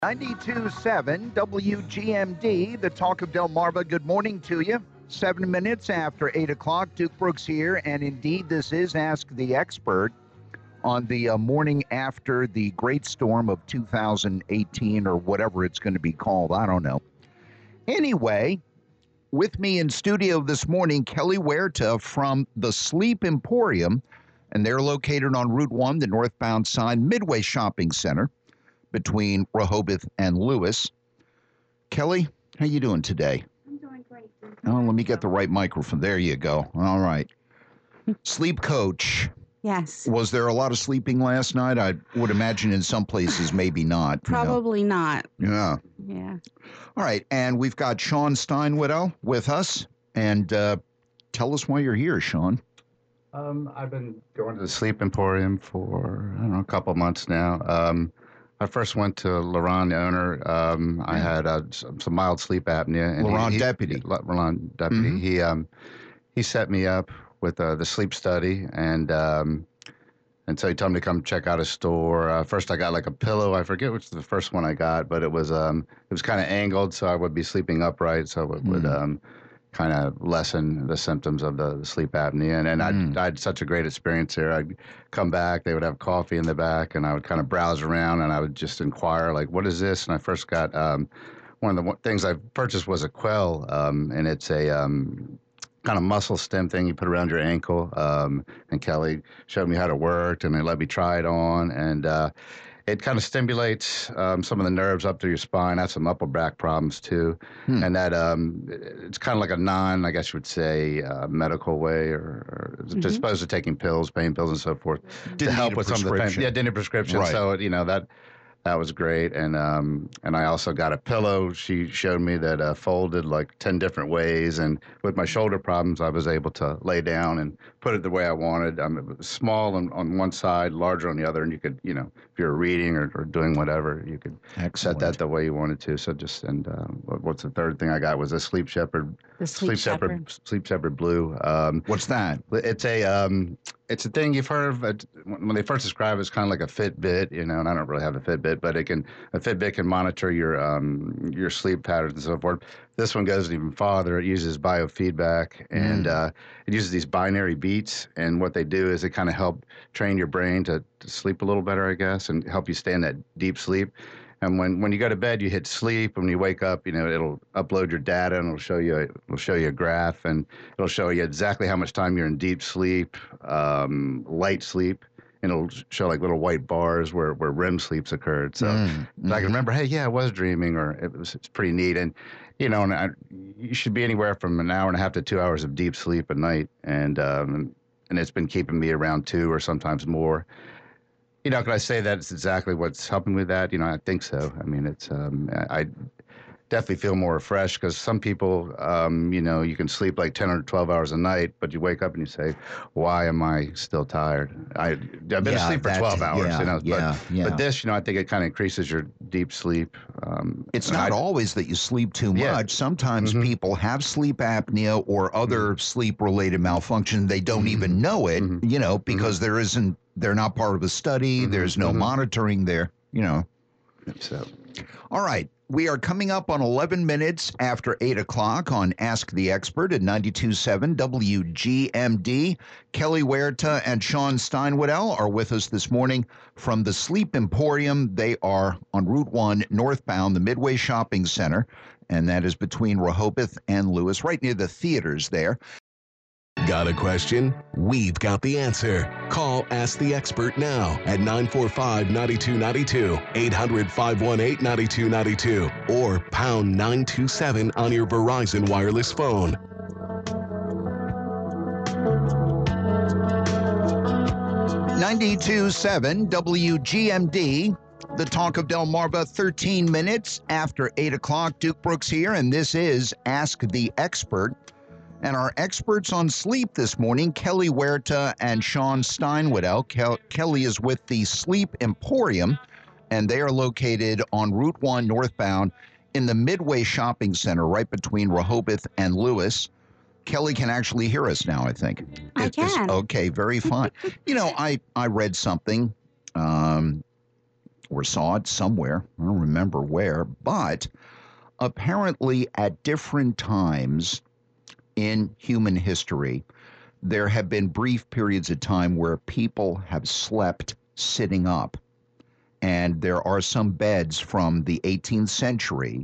92.7 WGMD, the talk of Delmarva. Good morning to you. 7 minutes after 8 o'clock, Duke Brooks here, and indeed this is Ask the Expert on the morning after the great storm of 2018 or whatever it's going to be called. I don't know. Anyway, with me in studio this morning, Kelly Huerta from the Sleep Emporium, and they're located on Route 1, the northbound side, Midway Shopping Center, between Rehoboth and Lewis. Kelly, how you doing today? I'm doing great. Oh, let me get the right microphone. There you go. All right. Sleep coach. Yes. Was there a lot of sleeping last night? I would imagine in some places, maybe not. Probably not. Yeah. Yeah. All right. And we've got Sean Steinwiddle with us. And tell us why you're here, Sean. I've been going to the Sleep Emporium for, I don't know, a couple months now. I first went to Laurent, the owner. I had some mild sleep apnea. And Laurent Deputy. Laurent Deputy. Mm-hmm. He set me up with the sleep study, and so he told me to come check out his store. First, I got like a pillow. I forget which the first one I got, but it was kind of angled, so I would be sleeping upright, so it would kind of lessen the symptoms of the sleep apnea. And I had such a great experience there. I'd come back, they would have coffee in the back, and I would kind of browse around, and I would just inquire, like, what is this? And I first got, one of the things I purchased was a Quell, and it's a kind of muscle stem thing you put around your ankle. And Kelly showed me how it worked, and they let me try it on, and it kind of stimulates some of the nerves up through your spine. I have some upper back problems too. And that it's kind of like a I guess you would say, medical way, or just opposed to taking pills, pain pills and so forth, to help with some of the pain. Yeah, didn't need a prescription. Right. So, that was great. And I also got a pillow. She showed me that folded like 10 different ways. And with my shoulder problems, I was able to lay down and put it the way I wanted. It was small on one side, larger on the other. And you could, if you're reading or doing whatever, you could set that the way you wanted to. So what's the third thing I got was a Sleep Shepherd. The Sleep Shepherd. Sleep Shepherd Blue. What's that? It's a thing you've heard of. When they first describe it, it's kind of like a Fitbit, and I don't really have a Fitbit, but a Fitbit can monitor your sleep patterns and so forth. This one goes even farther. It uses biofeedback, and it uses these binary beats, and what they do is they kind of help train your brain to sleep a little better, I guess, and help you stay in that deep sleep. And when you go to bed, you hit sleep. When you wake up, it'll upload your data, and it'll show you a graph, and it'll show you exactly how much time you're in deep sleep, light sleep, and it'll show like little white bars where REM sleeps occurred. So I can remember, hey, yeah, I was dreaming, or it's pretty neat. And you should be anywhere from an hour and a half to 2 hours of deep sleep a night, and it's been keeping me around 2 or sometimes more. Could I say that it's exactly what's helping with that? I think so. I mean, it's I definitely feel more refreshed, because some people, you can sleep like 10 or 12 hours a night, but you wake up and you say, why am I still tired? I've been asleep for 12 hours, but this, I think it kind of increases your deep sleep. It's not always that you sleep too much. Sometimes people have sleep apnea or other sleep-related malfunction. They don't even know it, because they're not part of a study. There's no monitoring there, So, all right. We are coming up on 11 minutes after 8 o'clock on Ask the Expert at 92.7 WGMD. Kelly Huerta and Sean Steinwiddle are with us this morning from the Sleep Emporium. They are on Route 1 northbound, the Midway Shopping Center, and that is between Rehoboth and Lewis, right near the theaters there. Got a question? We've got the answer. Call Ask the Expert now at 945-9292, 800-518-9292, or pound 927 on your Verizon wireless phone. .7 WGMD, the talk of Delmarva, 13 minutes after 8 o'clock. Duke Brooks here, and this is Ask the Expert. And our experts on sleep this morning, Kelly Huerta and Sean Steinwiddle. Kelly is with the Sleep Emporium, and they are located on Route 1 northbound in the Midway Shopping Center, right between Rehoboth and Lewis. Kelly can actually hear us now, I think. I can. Okay, very fine. I read something or saw it somewhere. I don't remember where, but apparently at different times in human history, there have been brief periods of time where people have slept sitting up. And there are some beds from the 18th century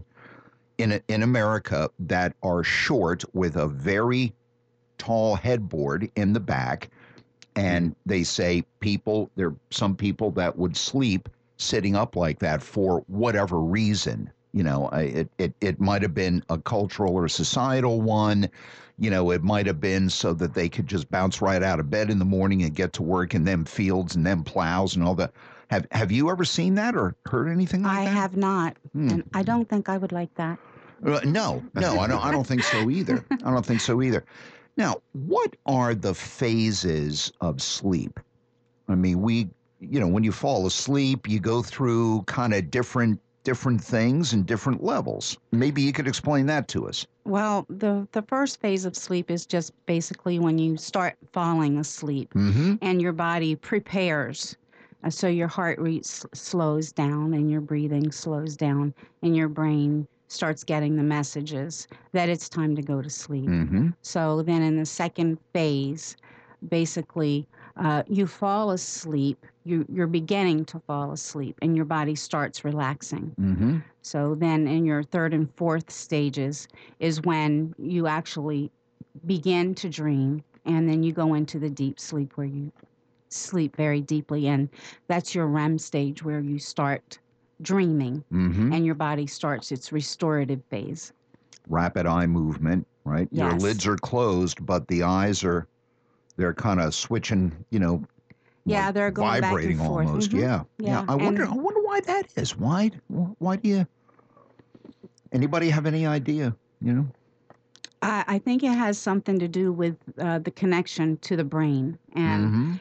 in America that are short with a very tall headboard in the back. And they say there are some people that would sleep sitting up like that for whatever reason. You know, it might have been a cultural or societal one. You know, it might have been so that they could just bounce right out of bed in the morning and get to work in them fields and them plows and all that. Have you ever seen that or heard anything like that? I have not, and I don't think I would like that. No, I don't think so either. I don't think so either. Now, what are the phases of sleep? I mean, when you fall asleep, you go through kind of different things and different levels. Maybe you could explain that to us. Well, the first phase of sleep is just basically when you start falling asleep and your body prepares. So your heart rate slows down and your breathing slows down and your brain starts getting the messages that it's time to go to sleep. So then in the second phase, basically, you fall asleep. You're beginning to fall asleep and your body starts relaxing. So then in your third and fourth stages is when you actually begin to dream, and then you go into the deep sleep where you sleep very deeply, and that's your REM stage where you start dreaming and your body starts its restorative phase. Rapid eye movement, right? Yes. Your lids are closed, but the eyes they're kind of switching, Yeah, like they're going vibrating back and forth. almost. Yeah. I wonder why that is. Why do you? Anybody have any idea? I think it has something to do with the connection to the brain, and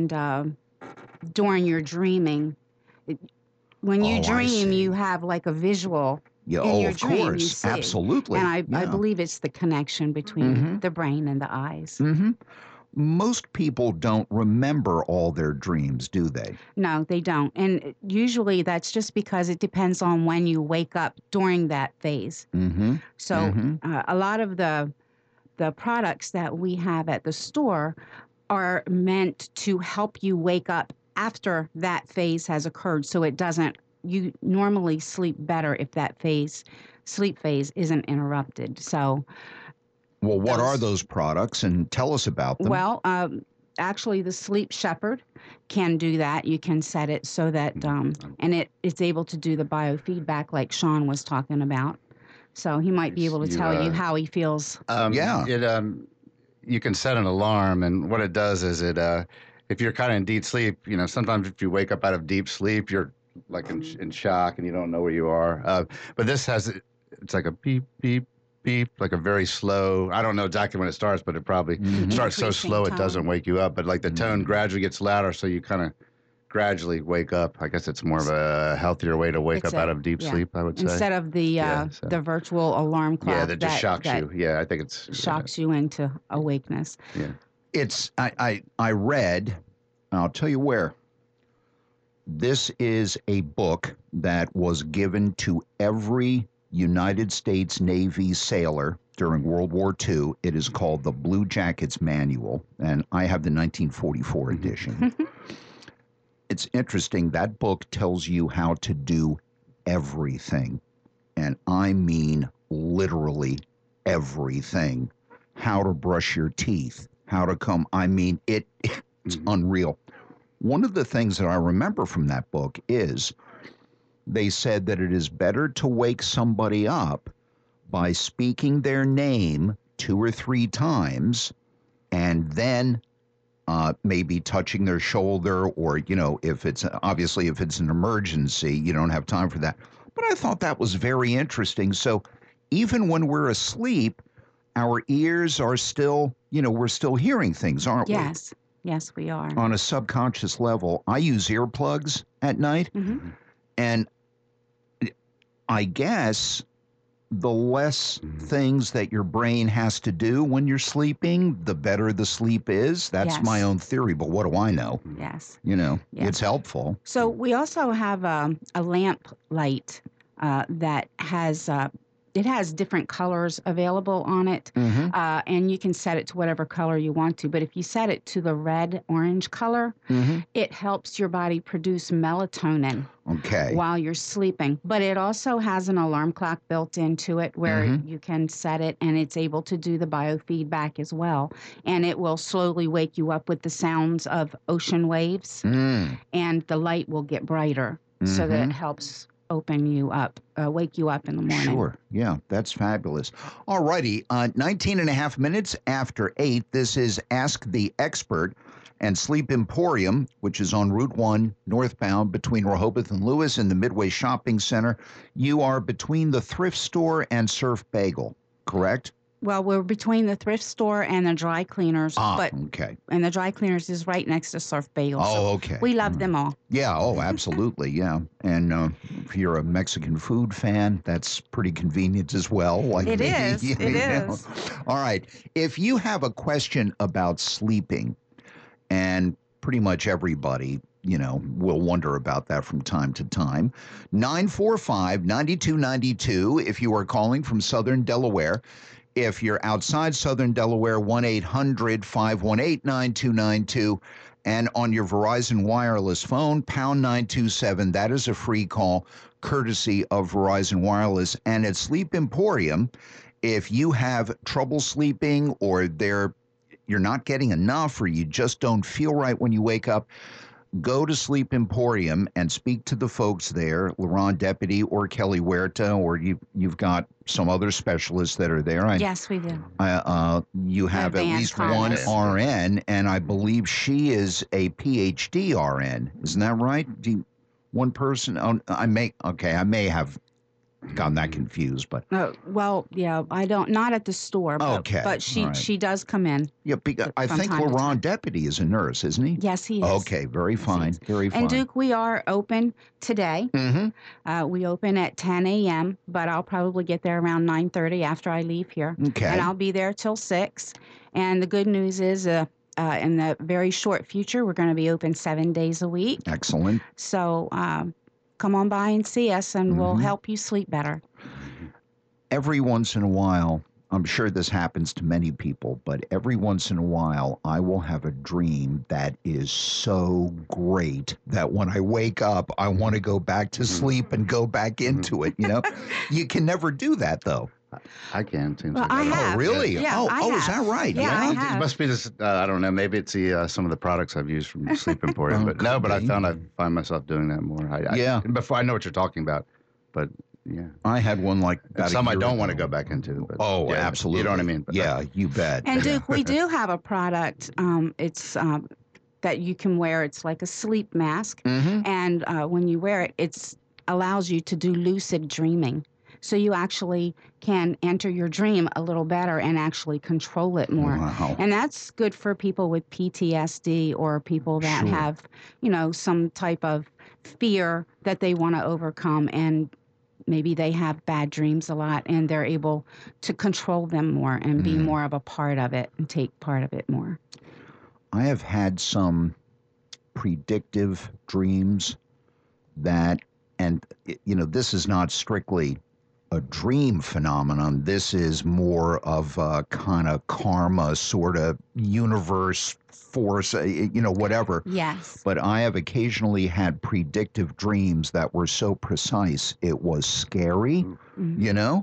during your dreaming, when you dream, you have like a visual. Yeah, in your of dream, course, you see. absolutely. And I believe it's the connection between the brain and the eyes. Most people don't remember all their dreams, do they? No, they don't. And usually that's just because it depends on when you wake up during that phase. So a lot of the products that we have at the store are meant to help you wake up after that phase has occurred, so you normally sleep better if that sleep phase isn't interrupted. So well, what are those products, and tell us about them? Well, actually, the Sleep Shepherd can do that. You can set it so that, and it's able to do the biofeedback like Sean was talking about. So he might be able to tell you how he feels. You can set an alarm, and what it does is if you're kind of in deep sleep, sometimes if you wake up out of deep sleep, you're like in shock and you don't know where you are. But this it's like a beep, beep, beep, like a very slow, I don't know exactly when it starts, but it probably starts so slow it doesn't wake you up. But like the tone gradually gets louder, so you kind of gradually wake up. I guess it's more of a healthier way to wake up out of deep sleep, I would say. Instead of the virtual alarm clock. Yeah, that just shocks you. Yeah, I think it's... Shocks you into awakeness. Yeah. I read, I'll tell you where. This is a book that was given to every United States Navy sailor during World War II. It is called the Blue Jackets Manual, and I have the 1944 edition. It's interesting. That book tells you how to do everything, and I mean literally everything. How to brush your teeth, how to comb. I mean, it's unreal. One of the things that I remember from that book is they said that it is better to wake somebody up by speaking their name 2 or 3 times and then maybe touching their shoulder, or, if it's an emergency, you don't have time for that. But I thought that was very interesting. So even when we're asleep, our ears are still, we're still hearing things, aren't we? Yes, we are. On a subconscious level. I use earplugs at night, and I guess the less things that your brain has to do when you're sleeping, the better the sleep is. That's my Yes. own theory, but what do I know? Yes. You know, Yes. it's helpful. So we also have a lamp light that has it has different colors available on it, Mm-hmm. and you can set it to whatever color you want to. But if you set it to the red-orange color, Mm-hmm. it helps your body produce melatonin Okay. while you're sleeping. But it also has an alarm clock built into it where Mhm. you can set it, and it's able to do the biofeedback as well. And it will slowly wake you up with the sounds of ocean waves, Mm. and the light will get brighter so that it Mhm. helps open you up, wake you up in the morning. Sure. Yeah, that's fabulous. All righty. 19 and a half minutes after 8. This is Ask the Expert and Sleep Emporium, which is on Route 1 northbound between Rehoboth and Lewis in the Midway Shopping Center. You are between the thrift store and Surf Bagel, correct? Well, we're between the thrift store and the dry cleaners, but okay. and the dry cleaners is right next to Surf Bagel. Oh, so okay. we love them all. Yeah, oh, absolutely, yeah. And if you're a Mexican food fan, that's pretty convenient as well. Like It me, is, you it know. is. All right. If you have a question about sleeping, and pretty much everybody, will wonder about that from time to time, 945-9292 if you are calling from Southern Delaware. If you're outside Southern Delaware, 1-800-518-9292. And on your Verizon wireless phone, pound 927. That is a free call, courtesy of Verizon Wireless. And at Sleep Emporium, if you have trouble sleeping or you're not getting enough or you just don't feel right when you wake up, go to Sleep Emporium and speak to the folks there, Laurent Deputy or Kelly Huerta, or you've got some other specialists that are there. Yes, we do. You have at Advanced least one harness. RN, and I believe she is a PhD RN. Isn't that right? One person? I may have gotten that confused, but Well, yeah, I don't. Not at the store. But, Okay, but she all right. she does come in. yeah, I From think time to Laurent time. Deputy is a nurse, isn't he? Yes, he is. Okay, very Yes, he fine, is. very fine. And Duke, we are open today. Mm-hmm. We open at 10 a.m., but I'll probably get there around 9:30 after I leave here. Okay. And I'll be there till 6. And the good news is in the very short future, we're going to be open 7 days a week. Excellent. So come on by and see us, and we'll Mhm. help you sleep better. Every once in a while, I'm sure this happens to many people, but every once in a while, I will have a dream that is so great that when I wake up, I want to go back to sleep and go back into it. You can never do that, though. I can. Seems Well, like I don't. have. Oh, really? Yeah, I is that have. right? Yeah, I It have. must be this. I don't know. Maybe it's some of the products I've used from Sleep Emporium. Oh, But no. could But I be. find myself doing that more. Yeah. Before I know what you're talking about, but yeah. I had one like about Some a I year don't want to ago. go back into. But Oh, yeah, absolutely. You know what I mean? But Yeah, you bet. And Duke, we do have a product. It's that you can wear. It's like a sleep mask, Mm-hmm. and when you wear it, it allows you to do lucid dreaming. So you actually can enter your dream a little better and actually control it more. Wow. And that's good for people with PTSD or people that Sure. have, some type of fear that they want to overcome, and maybe they have bad dreams a lot, and they're able to control them more and be more of a part of it and take part of it more. I have had some predictive dreams that, and this is not strictly a dream phenomenon. This is more of a kind of karma, sort of universe force, whatever. Yes. But I have occasionally had predictive dreams that were so precise it was scary. Mhm.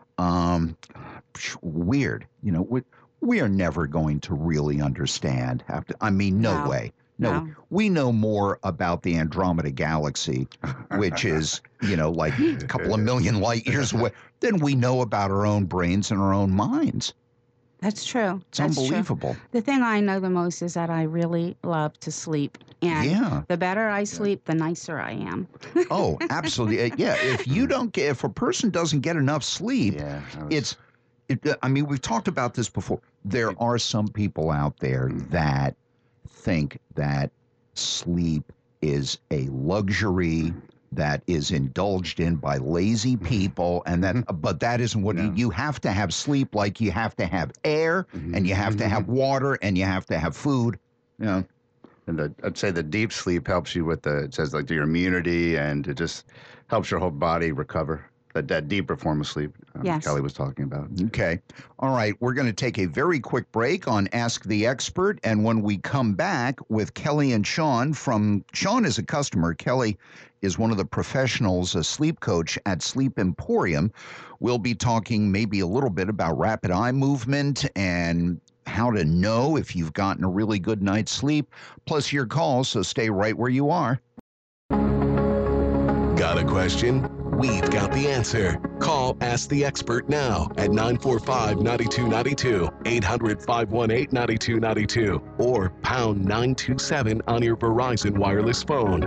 Weird. We are never going to really understand. No No. way. No, No. we know more about the Andromeda Galaxy, which is, like a couple of million light years away, than we know about our own brains and our own minds. That's true. It's That's unbelievable. True. The thing I know the most is that I really love to sleep. And Yeah. the better I sleep, the nicer I am. Oh, absolutely. Yeah. If a person doesn't get enough sleep, yeah. we've talked about this before. There are some people out there that think that sleep is a luxury that is indulged in by lazy people, and then but that isn't what you have to have sleep, like you have to have air, and you have to have water, and you have to have food. Yeah. And I'd say the deep sleep helps you with it says like your immunity, and it just helps your whole body recover. That deeper form of sleep Yes. Kelly was talking about. Okay. All right. We're going to take a very quick break on Ask the Expert. And when we come back with Kelly and Sean Sean is a customer. Kelly is one of the professionals, a sleep coach at Sleep Emporium. We'll be talking maybe a little bit about rapid eye movement and how to know if you've gotten a really good night's sleep, plus your calls. So stay right where you are. Got a question? We've got the answer. Call Ask the Expert now at 945-9292, 800-518-9292, or pound 927 on your Verizon wireless phone.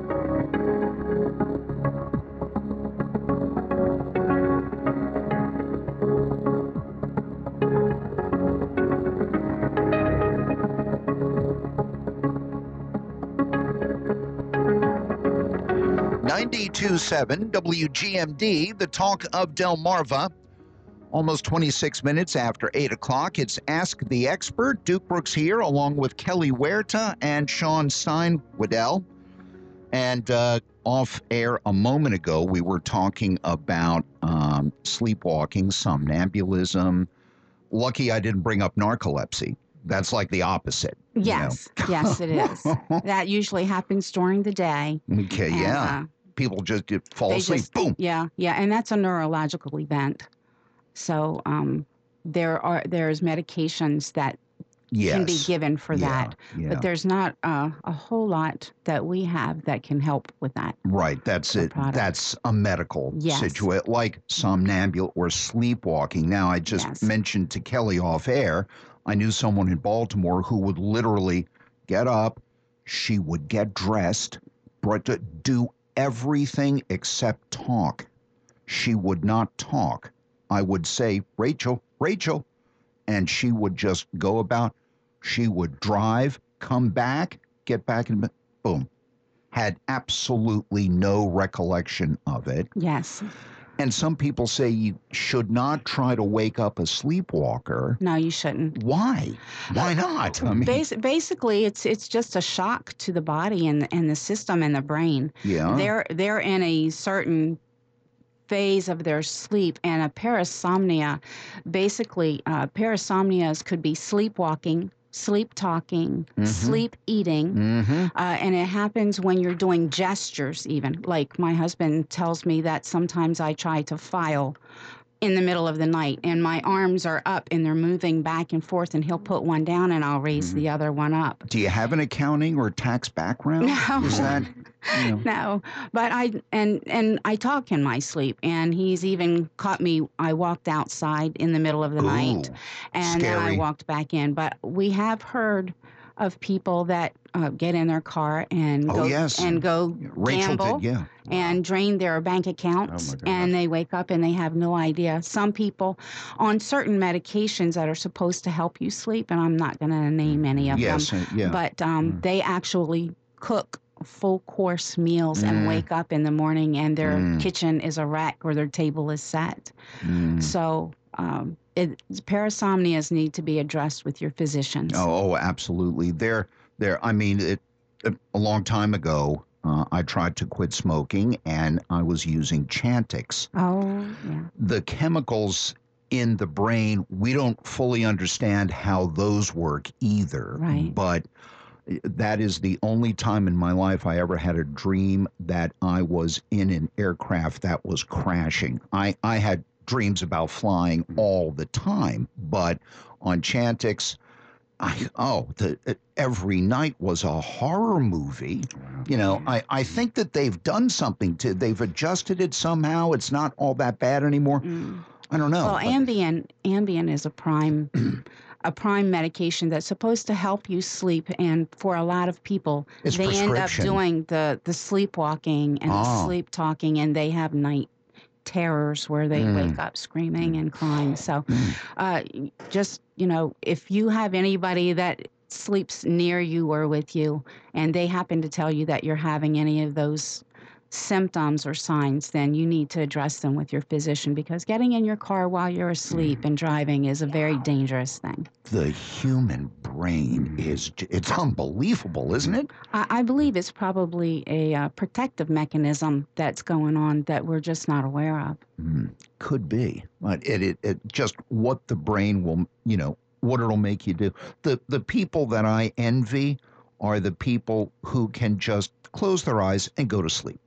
.927 WGMD, the talk of Delmarva. Almost 26 minutes after 8 o'clock. It's Ask the Expert. Duke Brooks here, along with Kelly Huerta and Sean Stein-Waddell. And off air a moment ago, we were talking about sleepwalking, somnambulism. Lucky I didn't bring up narcolepsy. That's like the opposite. Yes, yes, it is. That usually happens during the day. Okay, And, yeah. People just fall asleep. Boom. Yeah, and that's a neurological event. So there's medications that can be given for that, but there's not a whole lot that we have that can help with that. Right, that's it. Product. That's a medical situation, like somnambule or sleepwalking. Now, I just mentioned to Kelly off air, I knew someone in Baltimore who would literally get up, she would get dressed, do everything except talk. She would not talk. I would say, Rachel, and she would just go about. She would drive, come back, get back in, boom. Had absolutely no recollection of it. Yes. And some people say you should not try to wake up a sleepwalker. No, you shouldn't. Why? Why not? I mean, basically, it's just a shock to the body and the system and the brain. Yeah. They're in a certain phase of their sleep, and a parasomnia. Basically, parasomnias could be sleepwalking, sleep talking, sleep eating, and it happens when you're doing gestures even. Like my husband tells me that sometimes I try to file in the middle of the night and my arms are up and they're moving back and forth, and he'll put one down and I'll raise the other one up. Do you have an accounting or tax background? No. Is that, No, but I talk in my sleep, and he's even caught me. I walked outside in the middle of the night, and then I walked back in. But we have heard of people that get in their car and go Rachel gamble did, and drain their bank accounts, and they wake up and they have no idea. Some people on certain medications that are supposed to help you sleep, and I'm not going to name any of them, but they actually cook full course meals and wake up in the morning and their kitchen is a wreck or their table is set. So parasomnias need to be addressed with your physicians. Oh, absolutely. I mean, a long time ago, I tried to quit smoking and I was using Chantix. Oh, yeah. The chemicals in the brain, we don't fully understand how those work either. Right. But that is the only time in my life I ever had a dream that I was in an aircraft that was crashing. I had dreams about flying all the time, but on Chantix, every night was a horror movie. I think that they've done something they've adjusted it somehow. It's not all that bad anymore. I don't know. Well, Ambien is a prime medication that's supposed to help you sleep, and for a lot of people, they end up doing the sleepwalking and the sleep talking, and they have night terrors where they wake up screaming and crying. So just, if you have anybody that sleeps near you or with you, and they happen to tell you that you're having any of those symptoms or signs, then you need to address them with your physician, because getting in your car while you're asleep and driving is a very dangerous thing. The human brain it's unbelievable, isn't it? I believe it's probably a protective mechanism that's going on that we're just not aware of. Could be. But it just what the brain will, what it'll make you do. The people that I envy are the people who can just close their eyes and go to sleep.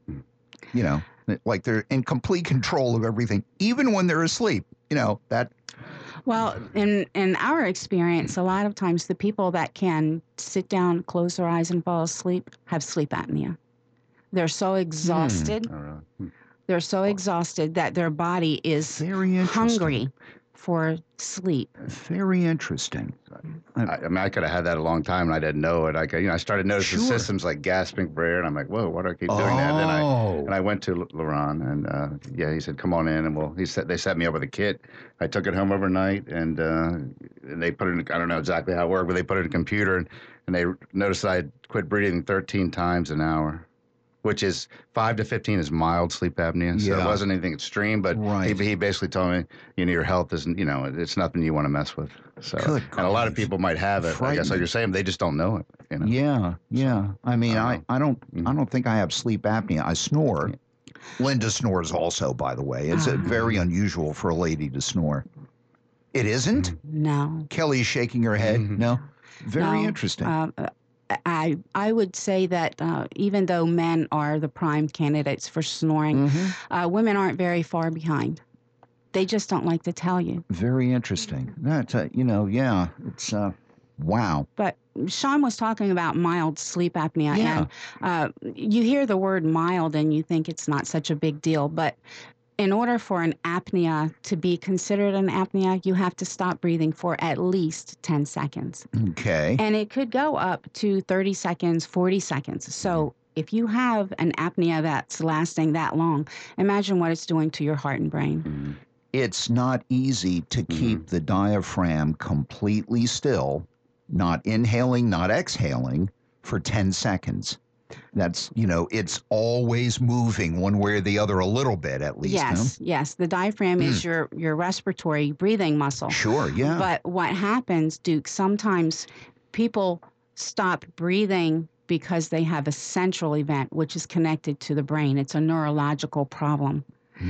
Like they're in complete control of everything, even when they're asleep. That. Well, in our experience, a lot of times the people that can sit down, close their eyes, and fall asleep have sleep apnea. They're so exhausted. They're so exhausted that their body is hungry for sleep. Very interesting. I could have had that a long time and I didn't know it. I started noticing systems like gasping for air, and I'm like, whoa, why do I keep doing that? And I went to Laurent, and he said, come on in, and they set me up with a kit. I took it home overnight, and they put it in, I don't know exactly how it worked, but they put it in a computer, and they noticed that I had quit breathing 13 times an hour, which is 5 to 15 is mild sleep apnea. So it wasn't anything extreme, but he basically told me, your health isn't, it's nothing you want to mess with. So, and a lot of people might have it. I guess like you're saying, they just don't know it. Yeah. I mean, I don't think I have sleep apnea. I snore. Linda snores also, by the way. It's very unusual for a lady to snore. It isn't? No. Kelly's shaking her head. No. Very interesting. I would say that even though men are the prime candidates for snoring, women aren't very far behind. They just don't like to tell you. Very interesting. That, it's, wow. But Sean was talking about mild sleep apnea, and you hear the word mild and you think it's not such a big deal, but in order for an apnea to be considered an apnea, you have to stop breathing for at least 10 seconds. Okay. And it could go up to 30 seconds, 40 seconds. So if you have an apnea that's lasting that long, imagine what it's doing to your heart and brain. It's not easy to keep the diaphragm completely still, not inhaling, not exhaling, for 10 seconds. That's, it's always moving one way or the other a little bit at least. Yes. The diaphragm is your respiratory breathing muscle. Sure, yeah. But what happens, Duke, sometimes people stop breathing because they have a central event, which is connected to the brain. It's a neurological problem.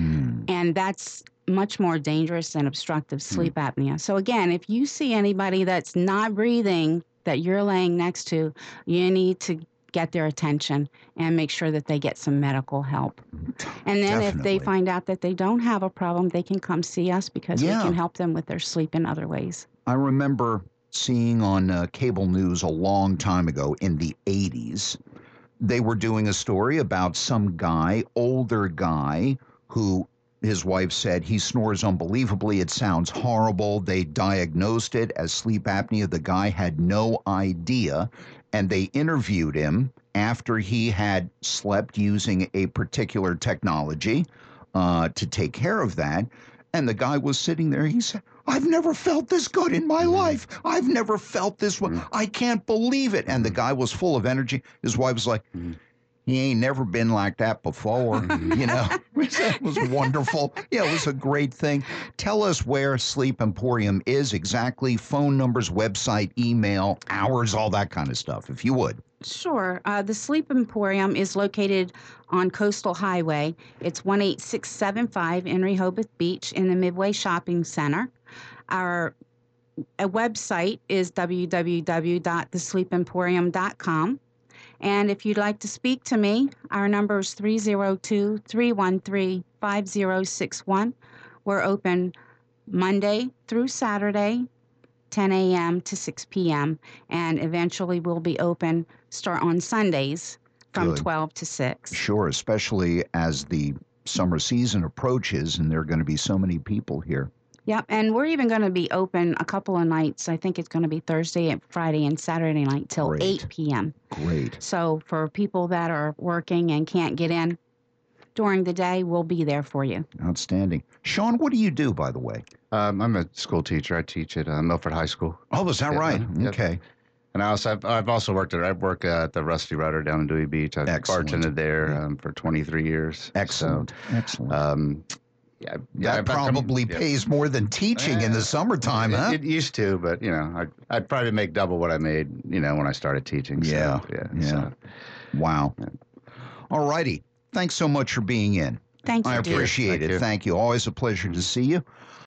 And that's much more dangerous than obstructive sleep apnea. So again, if you see anybody that's not breathing that you're laying next to, you need to get their attention and make sure that they get some medical help. And then if they find out that they don't have a problem, they can come see us because we can help them with their sleep in other ways. I remember seeing on cable news a long time ago in the 80s, they were doing a story about some guy, older guy, who his wife said he snores unbelievably. It sounds horrible. They diagnosed it as sleep apnea. The guy had no idea. And they interviewed him after he had slept using a particular technology to take care of that. And the guy was sitting there. He said, I've never felt this good in my life. I've never felt this one. I can't believe it. And the guy was full of energy. His wife was like, he ain't never been like that before. It was wonderful. Yeah, it was a great thing. Tell us where Sleep Emporium is exactly, phone numbers, website, email, hours, all that kind of stuff, if you would. Sure. The Sleep Emporium is located on Coastal Highway. It's 18675 in Rehoboth Beach in the Midway Shopping Center. Our website is www.thesleepemporium.com. And if you'd like to speak to me, our number is 302-313-5061. We're open Monday through Saturday, 10 a.m. to 6 p.m. And eventually we'll be start on Sundays from 12 to 6. Sure, especially as the summer season approaches and there are going to be so many people here. Yep, and we're even going to be open a couple of nights. I think it's going to be Thursday and Friday and Saturday night till 8 p.m. Great. So for people that are working and can't get in during the day, we'll be there for you. Outstanding. Sean, what do you do, by the way? I'm a school teacher. I teach at Milford High School. Oh, is that right? Yep. Okay. And I've also worked I work at the Rusty Rudder down in Dewey Beach. I've bartended there for 23 years. Excellent. So, Excellent. Yeah, that probably pays more than teaching in the summertime, huh? It used to, but I'd probably make double what I made, when I started teaching. Yeah, so, So. Wow. Yeah. All righty. Thanks so much for being in. Thank you. I appreciate it. Thank you. Always a pleasure to see you.